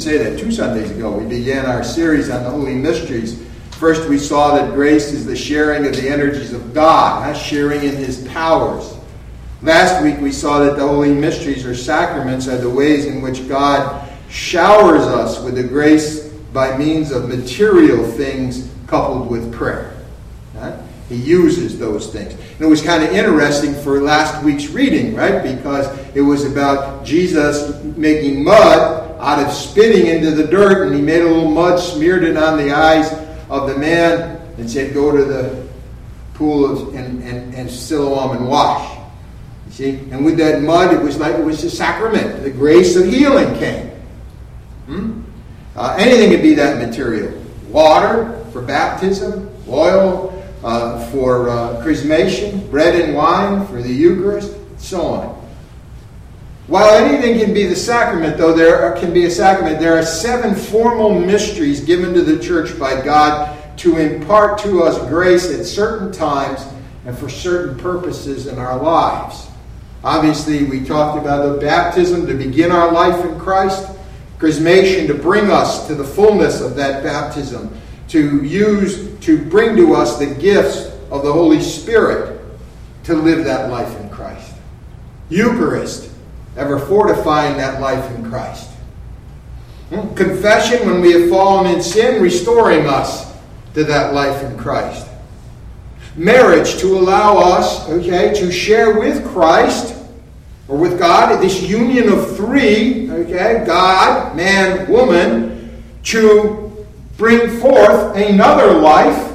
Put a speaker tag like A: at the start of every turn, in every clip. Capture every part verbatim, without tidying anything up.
A: say that two Sundays ago. We began our series on the Holy Mysteries. First, we saw that grace is the sharing of the energies of God, not sharing in His powers. Last week, we saw that the Holy Mysteries or sacraments are the ways in which God showers us with the grace by means of material things coupled with prayer. Right? He uses those things. And it was kind of interesting for last week's reading, right? Because it was about Jesus making mud out of spitting into the dirt, and he made a little mud, smeared it on the eyes of the man, and said, go to the pool of, and, and, and Siloam and wash. You see? And with that mud, it was like it was a sacrament. The grace of healing came. Hmm? Uh, anything could be that material. Water for baptism, oil uh, for uh, chrismation, bread and wine for the Eucharist, and so on. While anything can be the sacrament, though there can be a sacrament, there are seven formal mysteries given to the church by God to impart to us grace at certain times and for certain purposes in our lives. Obviously, we talked about the baptism to begin our life in Christ, chrismation to bring us to the fullness of that baptism, to use, to bring to us the gifts of the Holy Spirit to live that life in Christ. Eucharist, ever fortifying that life in Christ. Confession, when we have fallen in sin, restoring us to that life in Christ. Marriage, to allow us, okay, to share with Christ, or with God, this union of three, okay, God, man, woman, to bring forth another life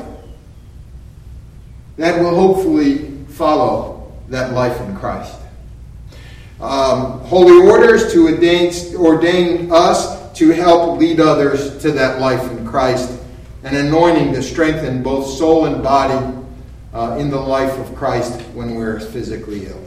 A: that will hopefully follow that life in Christ. Um, holy orders to ordain, ordain us to help lead others to that life in Christ, and anointing to strengthen both soul and body uh, in the life of Christ when we're physically ill.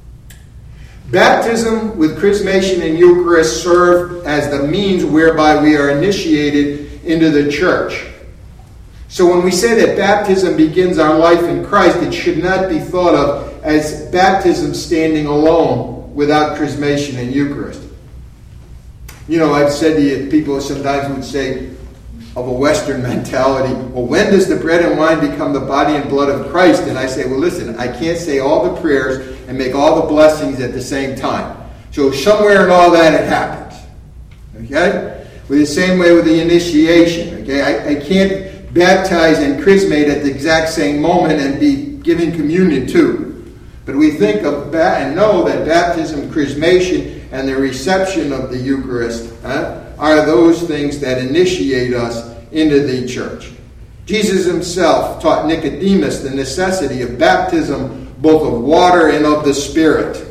A: Baptism with chrismation and Eucharist serve as the means whereby we are initiated into the church. So when we say that baptism begins our life in Christ, it should not be thought of as baptism standing alone without chrismation and Eucharist. You know, I've said to you, people sometimes would say of a Western mentality, well, when does the bread and wine become the body and blood of Christ? And I say, well, listen, I can't say all the prayers and make all the blessings at the same time. So somewhere in all that it happens. Okay? With the same way with the initiation. Okay? I, I can't baptize and chrismate at the exact same moment and be giving communion too. But we think of that and know that baptism, chrismation, and the reception of the Eucharist huh, are those things that initiate us into the church. Jesus himself taught Nicodemus the necessity of baptism, both of water and of the Spirit.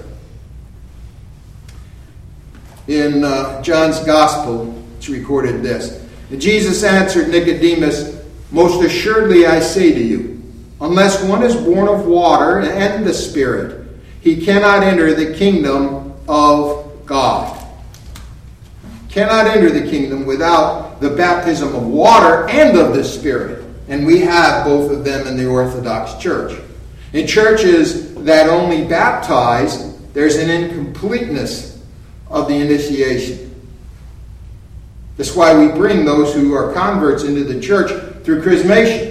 A: In uh, John's Gospel, it's recorded this. And Jesus answered Nicodemus, most assuredly I say to you, unless one is born of water and the Spirit, he cannot enter the kingdom of God. Cannot enter the kingdom without the baptism of water and of the Spirit. And we have both of them in the Orthodox Church. In churches that only baptize, there's an incompleteness of the initiation. That's why we bring those who are converts into the church through chrismation.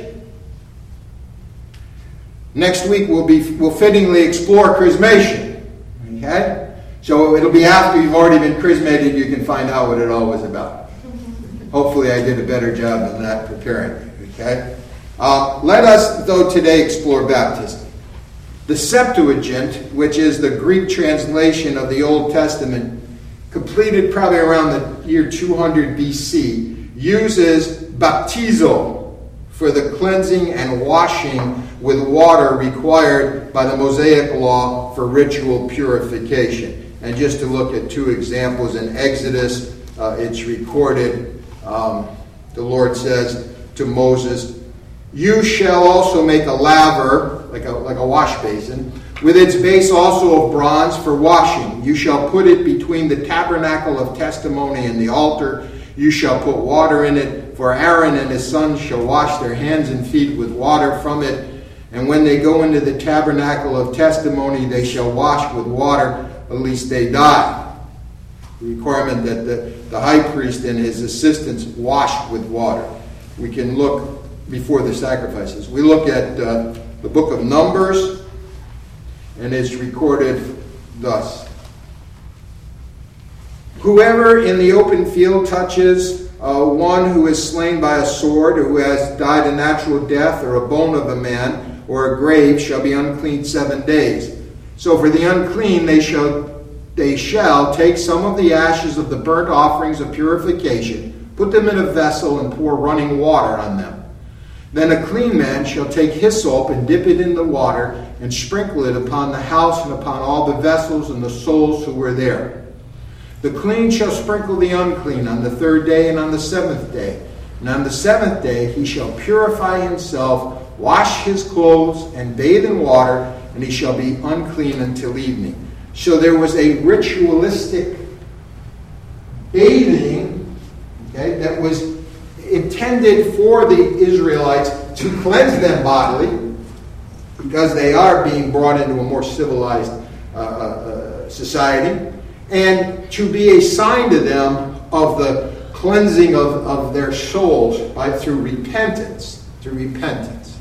A: Next week we'll be we'll fittingly explore chrismation. Okay? So it'll be after you've already been chrismated, you can find out what it all was about. Hopefully I did a better job than that preparing you. Okay? Uh, let us, though, today explore baptism. The Septuagint, which is the Greek translation of the Old Testament, completed probably around the year two hundred B C, uses baptizo for the cleansing and washing with water required by the Mosaic law for ritual purification. And just to look at two examples in Exodus, uh, it's recorded, um, the Lord says to Moses, you shall also make a laver, like a, like a wash basin, with its base also of bronze for washing. You shall put it between the tabernacle of testimony and the altar. You shall put water in it, for Aaron and his sons shall wash their hands and feet with water from it. And when they go into the tabernacle of testimony, they shall wash with water, at least they die. The requirement that the the high priest and his assistants washed with water. We can look before the sacrifices. We look at uh, the book of Numbers, and it's recorded thus. Whoever in the open field touches uh, one who is slain by a sword, or who has died a natural death, or a bone of a man, or a grave, shall be unclean seven days. So for the unclean they shall they shall take some of the ashes of the burnt offerings of purification, put them in a vessel, and pour running water on them. Then a clean man shall take hyssop and dip it in the water, and sprinkle it upon the house and upon all the vessels and the souls who were there. The clean shall sprinkle the unclean on the third day and on the seventh day. And on the seventh day he shall purify himself, wash his clothes, and bathe in water, and he shall be unclean until evening. So there was a ritualistic bathing, okay, that was intended for the Israelites to cleanse them bodily, because they are being brought into a more civilized uh, uh, society, and to be a sign to them of the cleansing of, of their souls by through repentance, through repentance.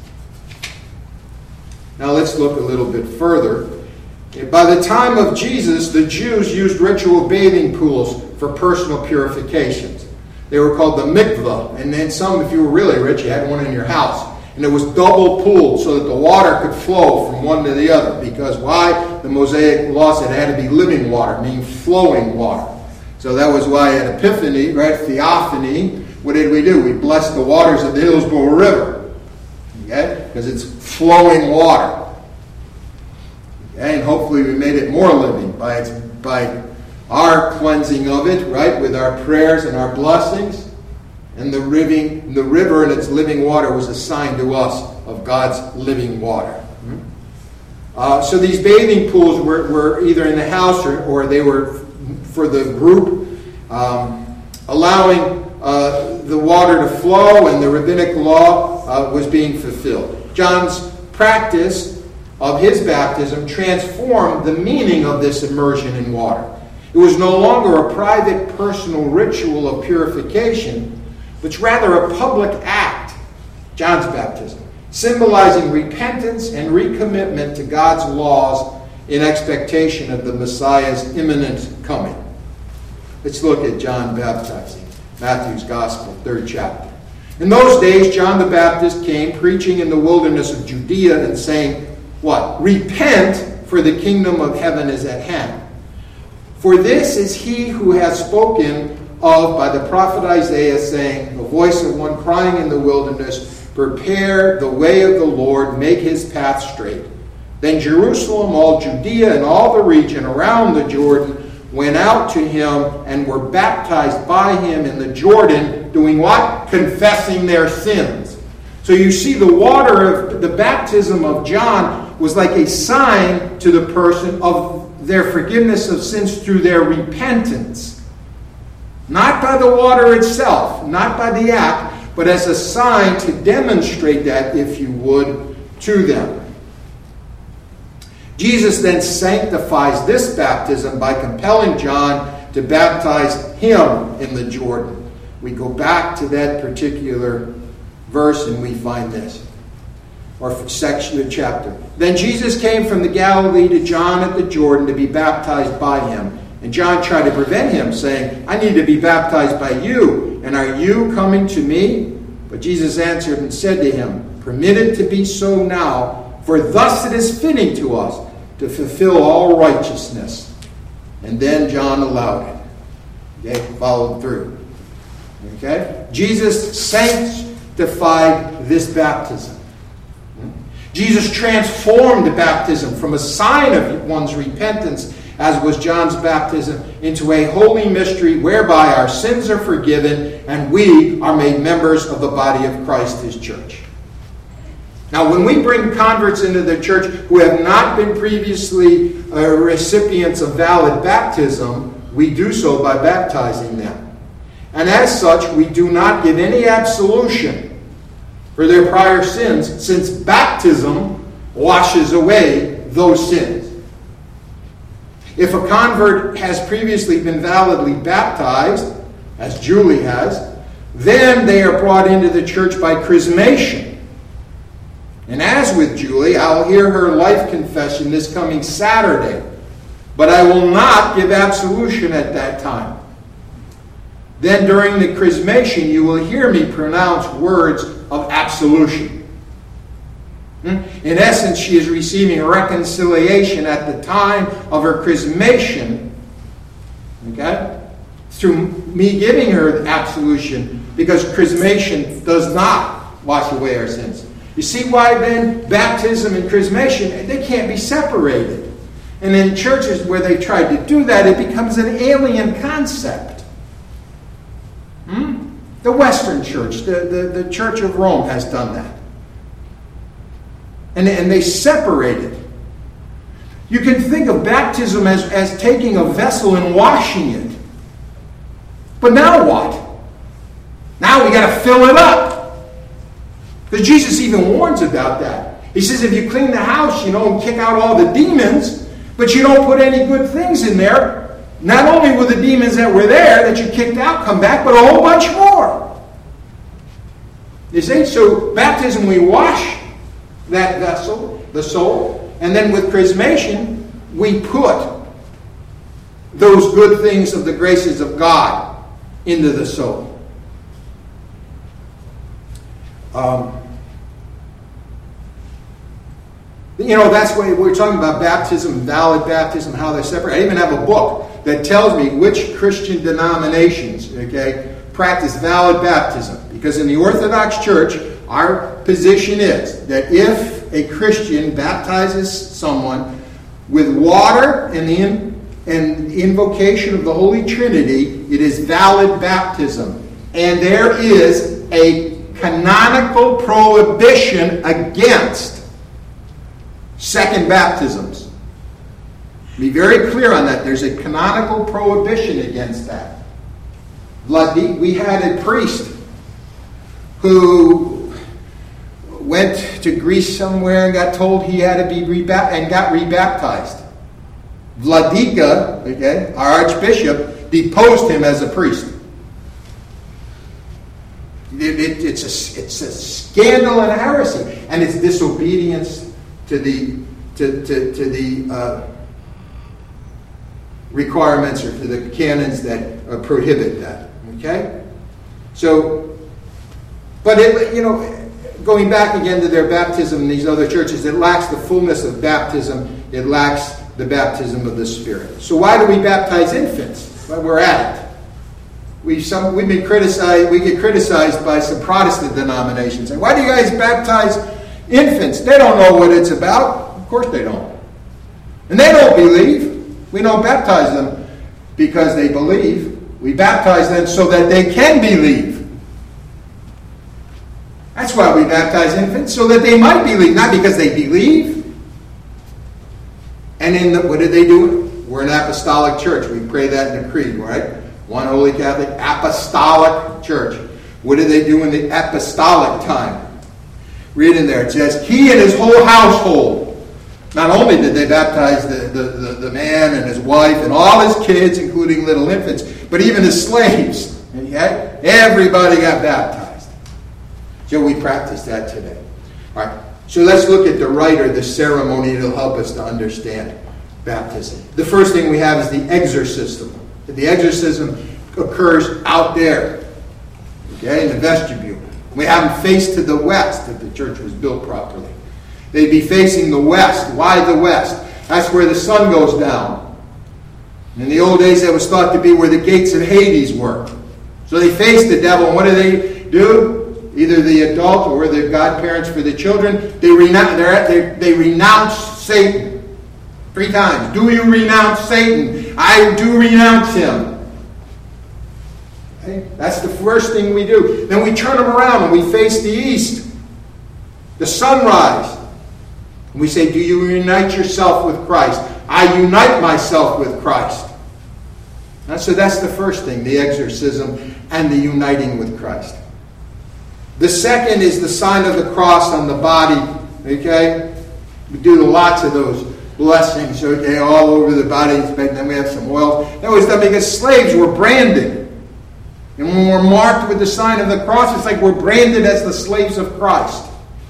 A: Now let's look a little bit further. By the time of Jesus, the Jews used ritual bathing pools for personal purifications. They were called the mikvah, and then some, if you were really rich, you had one in your house. And it was double pooled so that the water could flow from one to the other. Because why? The Mosaic law said it had to be living water, meaning flowing water. So that was why at Epiphany, right, Theophany, what did we do? We blessed the waters of the Hillsborough River. Okay? Because it's flowing water. Okay? And hopefully we made it more living by its, by our cleansing of it, right, with our prayers and our blessings. And the, riving, the river and its living water was a sign to us of God's living water. Uh, so these bathing pools were, were either in the house or, or they were for the group, um, allowing uh, the water to flow, and the rabbinic law uh, was being fulfilled. John's practice of his baptism transformed the meaning of this immersion in water. It was no longer a private, personal ritual of purification, but rather a public act, John's baptism, symbolizing repentance and recommitment to God's laws in expectation of the Messiah's imminent coming. Let's look at John baptizing. Matthew's Gospel, third chapter. In those days, John the Baptist came preaching in the wilderness of Judea and saying, what? Repent, for the kingdom of heaven is at hand. For this is he who has spoken of by the prophet Isaiah, saying, the voice of one crying in the wilderness, prepare the way of the Lord, make his path straight. Then Jerusalem, all Judea, and all the region around the Jordan went out to him and were baptized by him in the Jordan, doing what? Confessing their sins. So you see, the water of the baptism of John was like a sign to the person of their forgiveness of sins through their repentance. Not by the water itself, not by the act, but as a sign to demonstrate that, if you would, to them. Jesus then sanctifies this baptism by compelling John to baptize him in the Jordan. We go back to that particular verse and we find this, or section of chapter. Then Jesus came from the Galilee to John at the Jordan to be baptized by him. And John tried to prevent him, saying, I need to be baptized by you, and are you coming to me? But Jesus answered and said to him, permit it to be so now, for thus it is fitting to us to fulfill all righteousness. And then John allowed it. Okay, followed through. Okay? Jesus sanctified this baptism. Jesus transformed the baptism from a sign of one's repentance, as was John's baptism, into a holy mystery whereby our sins are forgiven and we are made members of the body of Christ, his church. Now, when we bring converts into the church who have not been previously uh, recipients of valid baptism, we do so by baptizing them. And as such, we do not give any absolution for their prior sins, since baptism washes away those sins. If a convert has previously been validly baptized, as Julie has. Then they are brought into the church by chrismation. And as with Julie, I'll hear her life confession this coming Saturday. But I will not give absolution at that time. Then during the chrismation, you will hear me pronounce words of absolution. In essence, she is receiving reconciliation at the time of her chrismation. Okay? Through me giving her absolution, because chrismation does not wash away our sins. You see why then baptism and chrismation, they can't be separated. And in churches where they tried to do that, it becomes an alien concept. Hmm? The Western Church, the, the, the Church of Rome has done that. And, and they separate it. You can think of baptism as, as taking a vessel and washing it. But now what? Now we got to fill it up. Because Jesus even warns about that. He says if you clean the house, you know, and kick out all the demons, but you don't put any good things in there, not only will the demons that were there that you kicked out come back, but a whole bunch more. You see? So baptism, we wash that vessel, the soul, and then with chrismation, we put those good things of the graces of God into the soul. Um, you know, that's why we're talking about baptism, valid baptism, how they're separate. I even have a book that tells me which Christian denominations, okay, practice valid baptism. Because in the Orthodox Church, our position is that if a Christian baptizes someone with water and the in, and invocation of the Holy Trinity, it is valid baptism. And there is a canonical prohibition against second baptisms. Be very clear on that. There's a canonical prohibition against that. We had a priest who went to Greece somewhere and got told he had to be rebaptized and got rebaptized. Vladika, okay, our archbishop, deposed him as a priest. It, it, it's a it's a scandal and heresy, and it's disobedience to the to to, to the uh, requirements or to the canons that uh, prohibit that. Okay, so, but it, you know, going back again to their baptism in these other churches, it lacks the fullness of baptism. It lacks the baptism of the Spirit. So why do we baptize infants? Well, we're at it. We've some we've been criticized. We get criticized by some Protestant denominations. And why do you guys baptize infants? They don't know what it's about. Of course they don't. And they don't believe. We don't baptize them because they believe. We baptize them so that they can believe. That's why we baptize infants, so that they might believe, not because they believe. And in the, what did they do? We're an apostolic church. We pray that in the creed, right? One Holy Catholic Apostolic Church. What did they do in the apostolic time? Read in there. It says, he and his whole household. Not only did they baptize the, the, the, the man and his wife and all his kids, including little infants, but even his slaves. And yet, everybody got baptized. So we practice that today. All right. So let's look at the rite or the ceremony. It'll help us to understand baptism. The first thing we have is the exorcism. The exorcism occurs out there, okay, in the vestibule. We have them face to the west if the church was built properly. They'd be facing the west. Why the west? That's where the sun goes down. In the old days, that was thought to be where the gates of Hades were. So they face the devil, and what do they do? Either the adult or the godparents for the children, they renounce, they, they renounce Satan three times. Do you renounce Satan? I do renounce him. Okay? That's the first thing we do. Then we turn them around and we face the east, the sunrise. And we say, do you unite yourself with Christ? I unite myself with Christ. And so that's the first thing, the exorcism and the uniting with Christ. The second is the sign of the cross on the body. Okay? We do lots of those blessings, okay, all over the body. And then we have some oil. That was done because slaves were branded. And when we're marked with the sign of the cross, it's like we're branded as the slaves of Christ.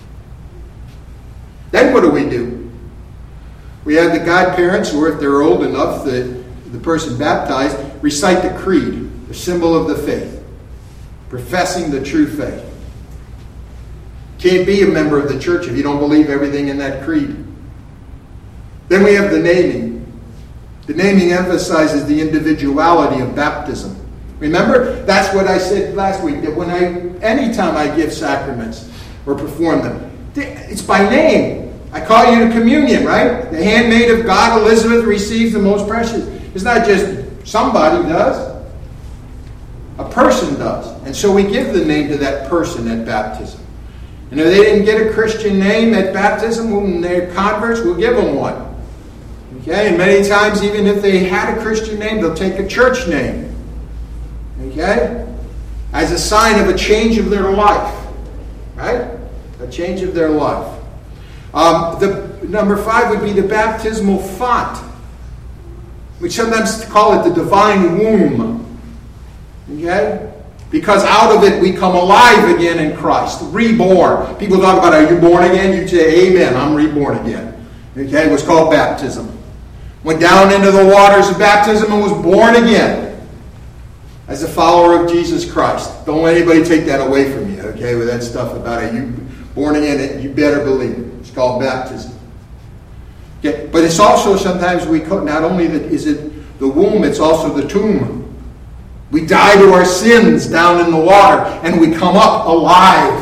A: Then what do we do? We have the godparents, or if they're old enough, the, the person baptized, recite the creed, the symbol of the faith, professing the true faith. Can't be a member of the church if you don't believe everything in that creed. Then we have the naming. The naming emphasizes the individuality of baptism. Remember, that's what I said last week, that when I, anytime I give sacraments or perform them, it's by name. I call you to communion, right? The handmaid of God, Elizabeth, receives the most precious. It's not just somebody does. A person does. And so we give the name to that person at baptism. And if they didn't get a Christian name at baptism, when they're converts, we'll give them one. Okay? And many times, even if they had a Christian name, they'll take a church name. Okay? As a sign of a change of their life. Right? A change of their life. Um, the number five would be the baptismal font. We sometimes call it the divine womb. Okay? Because out of it we come alive again in Christ. Reborn. People talk about, are you born again? You say, amen, I'm reborn again. Okay? It was called baptism. Went down into the waters of baptism and was born again. As a follower of Jesus Christ. Don't let anybody take that away from you. Okay? With that stuff about it. You born again, you better believe it. It's called baptism. Okay? But it's also sometimes we call, not only the, is it the womb, it's also the tomb. We die to our sins down in the water, and we come up alive.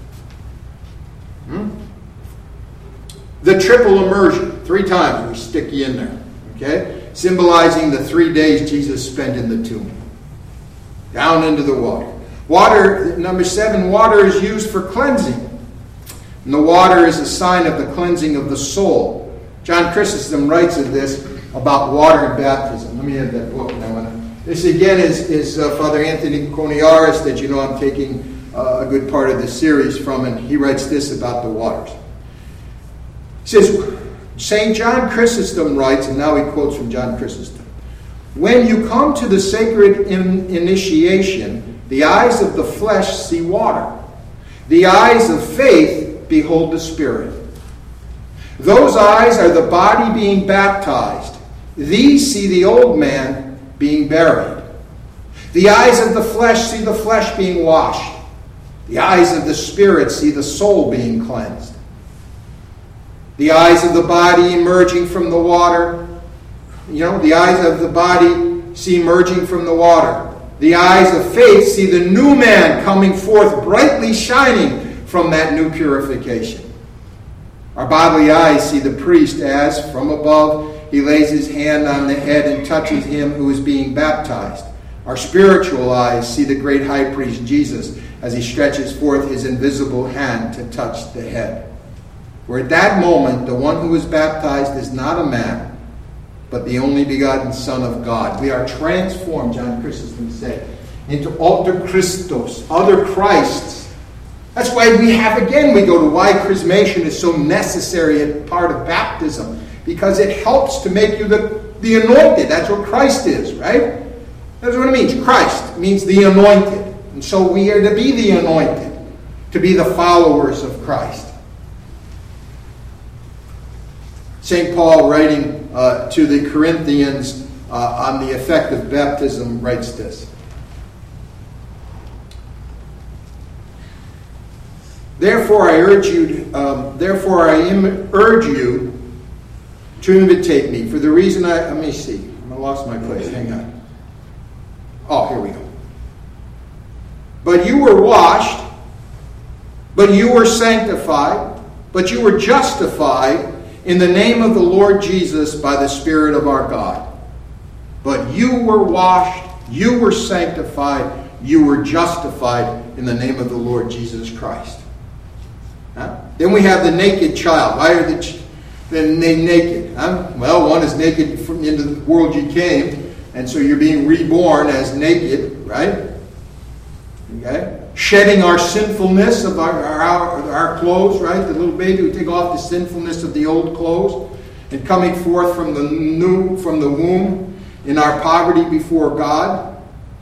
A: Hmm? The triple immersion, three times we stick you in there, okay? Symbolizing the three days Jesus spent in the tomb, down into the water. Water, number seven, water is used for cleansing, and the water is a sign of the cleansing of the soul. John Chrysostom writes of this about water and baptism. Let me have that book now. This again is, is uh, Father Anthony Koniaris, that you know I'm taking uh, a good part of this series from, and he writes this about the waters. He says, Saint John Chrysostom writes, and now he quotes from John Chrysostom, when you come to the sacred in- initiation, the eyes of the flesh see water. The eyes of faith behold the Spirit. Those eyes are the body being baptized. These see the old man being buried. The eyes of the flesh see the flesh being washed. The eyes of the Spirit see the soul being cleansed. The eyes of the body emerging from the water. You know, the eyes of the body see emerging from the water. The eyes of faith see the new man coming forth brightly shining from that new purification. Our bodily eyes see the priest as, from above, he lays his hand on the head and touches him who is being baptized. Our spiritual eyes see the great high priest Jesus as he stretches forth his invisible hand to touch the head. For at that moment, the one who is baptized is not a man, but the only begotten Son of God. We are transformed, John Chrysostom said, into alter Christos, other Christs. That's why we have, again, we go to why chrismation is so necessary a part of baptism. Because it helps to make you the, the anointed. That's what Christ is, right? That's what it means. Christ means the anointed. And so we are to be the anointed. To be the followers of Christ. Saint Paul, writing uh, to the Corinthians uh, on the effect of baptism, writes this. Therefore I urge you, um, therefore I im- urge you to imitate me, for the reason I... Let me see. I lost my place. Hang on. Oh, here we go. But you were washed, but you were sanctified, but you were justified in the name of the Lord Jesus by the Spirit of our God. But you were washed, you were sanctified, you were justified in the name of the Lord Jesus Christ. Huh? Then we have the naked child. Why are the ch- then they naked? Huh? Well, one is naked from into the world you came, and so you're being reborn as naked, right? Okay? Shedding our sinfulness of our, our, our clothes, right? The little baby, we take off the sinfulness of the old clothes, and coming forth from the new, from the womb in our poverty before God.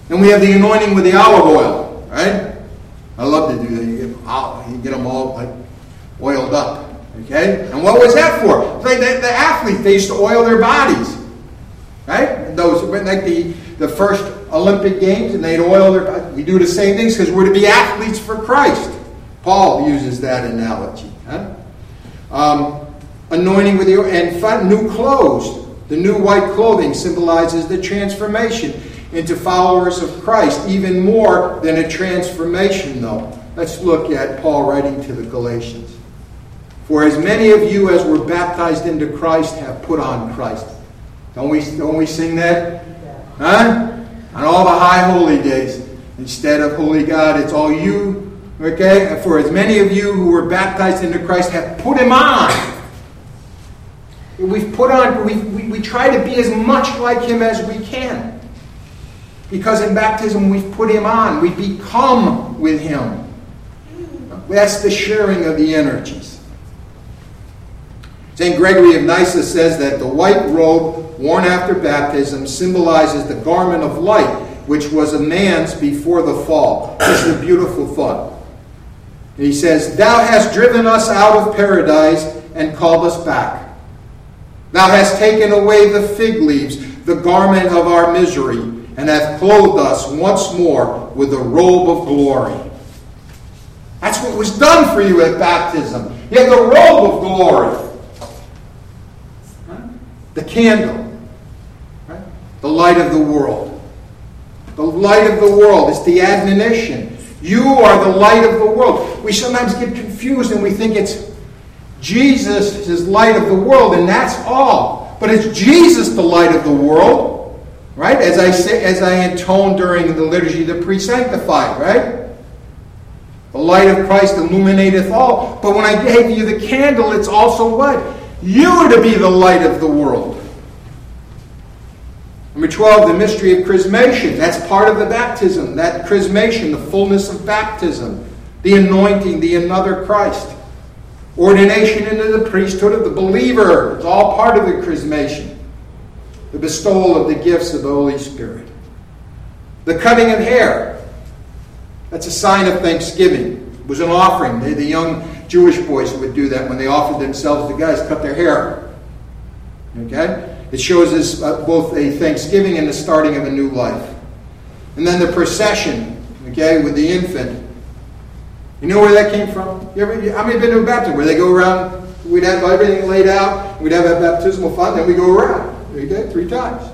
A: And we have the anointing with the olive oil, right? I love to do that. You get, oh, you get them all like oiled up, okay? And what was that for? Like the, the athletes, they used to oil their bodies, right? And those like the the first Olympic Games, and they'd oil their bodies. We do the same things because we're to be athletes for Christ. Paul uses that analogy. Huh? Um, anointing with the and fun, new clothes. The new white clothing symbolizes the transformation into followers of Christ, even more than a transformation, though. Let's look at Paul writing to the Galatians. For as many of you as were baptized into Christ have put on Christ. Don't we, don't we sing that? Huh? On all the high holy days. Instead of holy God, it's all you. Okay? For as many of you who were baptized into Christ have put him on. We've put on, we, we, we try to be as much like him as we can. Because in baptism we've put him on. We become with him. That's the sharing of the energies. Saint Gregory of Nyssa says that the white robe worn after baptism symbolizes the garment of light, which was a man's before the fall. This is a beautiful thought. And he says, Thou hast driven us out of paradise and called us back. Thou hast taken away the fig leaves, the garment of our misery, and hath clothed us once more with the robe of glory. That's what was done for you at baptism. You had the robe of glory. The candle. Right? The light of the world. The light of the world is the admonition. You are the light of the world. We sometimes get confused and we think it's Jesus is light of the world and that's all. But it's Jesus the light of the world. Right? As I say, as I intone during the liturgy, the pre-sanctified, right? The light of Christ illuminateth all. But when I gave you the candle, it's also what? You are to be the light of the world. Number twelve, the mystery of chrismation. That's part of the baptism. That chrismation, the fullness of baptism. The anointing, the another Christ. Ordination into the priesthood of the believer. It's all part of the chrismation. The bestowal of the gifts of the Holy Spirit. The cutting of hair. That's a sign of thanksgiving. It was an offering. They, the young Jewish boys would do that when they offered themselves to guys, cut their hair. Okay? It shows us uh, both a thanksgiving and the starting of a new life. And then the procession, okay, with the infant. You know where that came from? You ever, how many have been to a baptism where they go around, we'd have everything laid out, we'd have a baptismal font, then we go around. Okay, three times.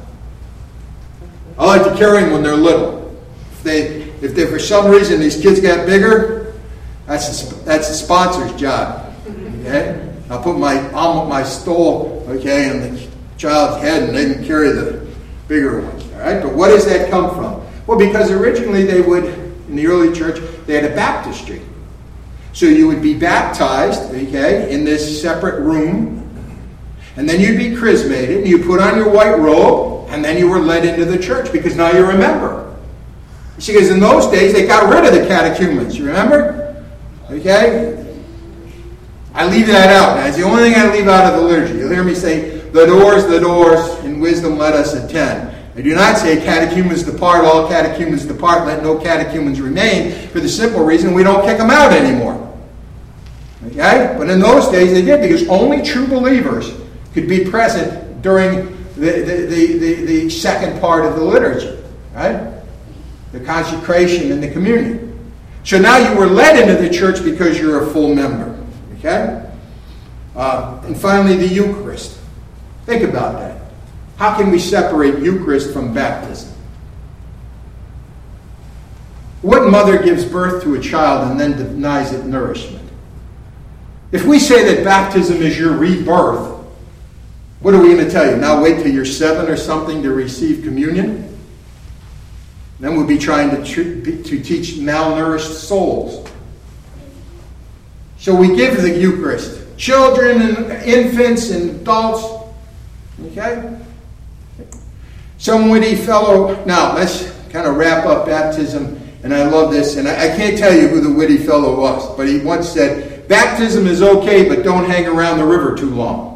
A: I like to carry them when they're little. If they, if they, for some reason these kids got bigger, that's a, that's a sponsor's job. Okay, I'll put my I'll put my stole okay in the child's head, and they can carry the bigger ones. All right, but what does that come from? Well, because originally they would in the early church they had a baptistry, so you would be baptized, okay, in this separate room. And then you'd be chrismated, and you put on your white robe, and then you were led into the church, because now you're a member. You see, because in those days, they got rid of the catechumens, you remember? Okay? I leave that out. That's the only thing I leave out of the liturgy. You'll hear me say, the doors, the doors, in wisdom let us attend. I do not say catechumens depart, all catechumens depart, let no catechumens remain, for the simple reason we don't kick them out anymore. Okay? But in those days, they did, because only true believers could be present during the, the, the, the, the second part of the liturgy, right? The consecration and the communion. So now you were led into the church because you're a full member, okay? Uh, and finally, the Eucharist. Think about that. How can we separate Eucharist from baptism? What mother gives birth to a child and then denies it nourishment? If we say that baptism is your rebirth, what are we going to tell you? Now wait till you're seven or something to receive communion? Then we'll be trying to, tr- to teach malnourished souls. So we give the Eucharist. Children and infants and adults. Okay? Some witty fellow... Now, let's kind of wrap up baptism. And I love this. And I, I can't tell you who the witty fellow was. But he once said, baptism is okay, but don't hang around the river too long.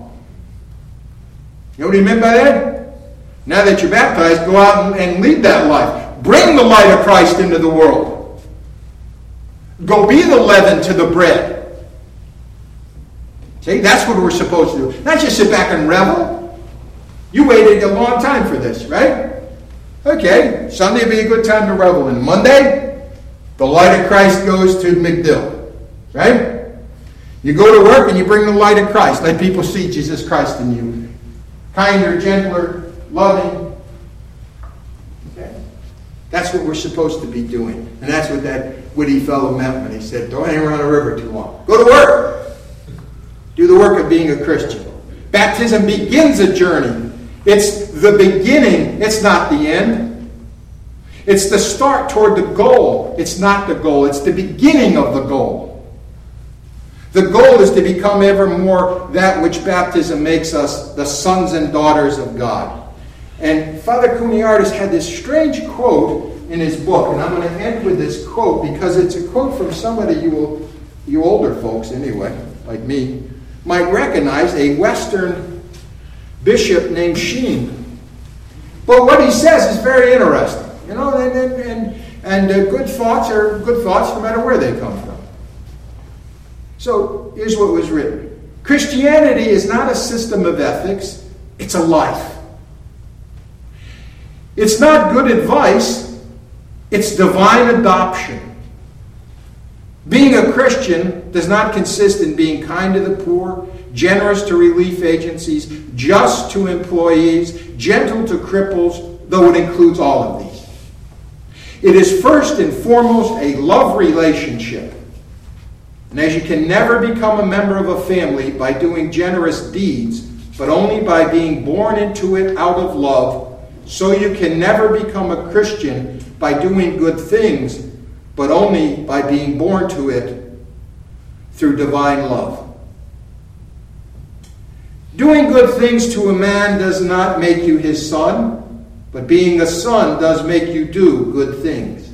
A: You know what he meant by that? Now that you're baptized, go out and, and lead that life. Bring the light of Christ into the world. Go be the leaven to the bread. See, that's what we're supposed to do. Not just sit back and revel. You waited a long time for this, right? Okay, Sunday would be a good time to revel. And Monday, the light of Christ goes to McDill, right? You go to work and you bring the light of Christ. Let people see Jesus Christ in you. Kinder, gentler, loving. Okay? That's what we're supposed to be doing. And that's what that witty fellow meant when he said, don't hang around the river too long. Go to work. Do the work of being a Christian. Baptism begins a journey. It's the beginning. It's not the end. It's the start toward the goal. It's not the goal. It's the beginning of the goal. The goal is to become ever more that which baptism makes us, the sons and daughters of God. And Father Kuniardis had this strange quote in his book, and I'm going to end with this quote because it's a quote from somebody you will, you older folks anyway, like me, might recognize, a Western bishop named Sheen. But what he says is very interesting. You know, and, and, and, and uh, good thoughts are good thoughts no matter where they come from. So, here's what was written. Christianity is not a system of ethics, it's a life. It's not good advice, it's divine adoption. Being a Christian does not consist in being kind to the poor, generous to relief agencies, just to employees, gentle to cripples, though it includes all of these. It is first and foremost a love relationship. And as you can never become a member of a family by doing generous deeds, but only by being born into it out of love, so you can never become a Christian by doing good things, but only by being born to it through divine love. Doing good things to a man does not make you his son, but being a son does make you do good things.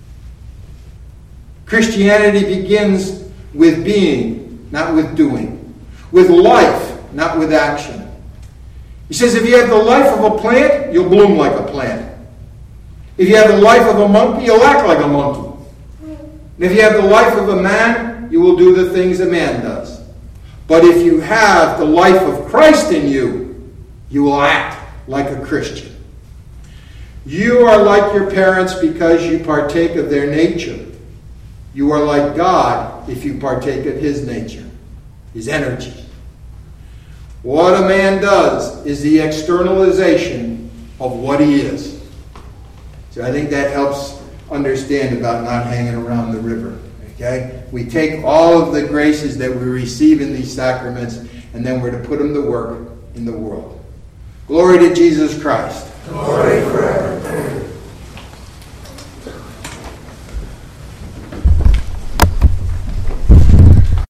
A: Christianity begins with being, not with doing. With life, not with action. He says if you have the life of a plant, you'll bloom like a plant. If you have the life of a monkey, you'll act like a monkey. And if you have the life of a man, you will do the things a man does. But if you have the life of Christ in you, you will act like a Christian. You are like your parents because you partake of their nature. You are like God if you partake of his nature, his energy. What a man does is the externalization of what he is. So I think that helps understand about not hanging around the river. Okay? We take all of the graces that we receive in these sacraments, and then we're to put them to work in the world. Glory to Jesus Christ.
B: Glory forever.